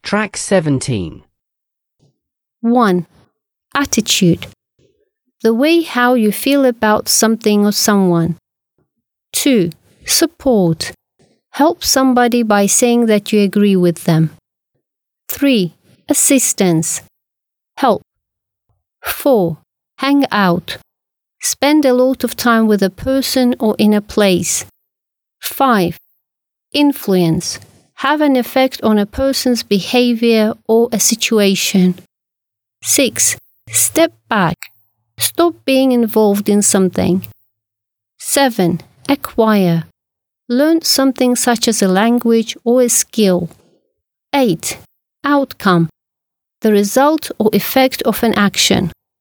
Track 17. 1. Attitude. The way how you feel about something or someone. 2. Support. Help somebody by saying that you agree with them. 3. Assistance. Help. 4. Hang out. Spend a lot of time with a person or in a place. 5. Influence. Have an effect on a person's behavior or a situation. 6. Step back. Stop being involved in something. 7. Acquire. Learn something such as a language or a skill. 8. Outcome. The result or effect of an action.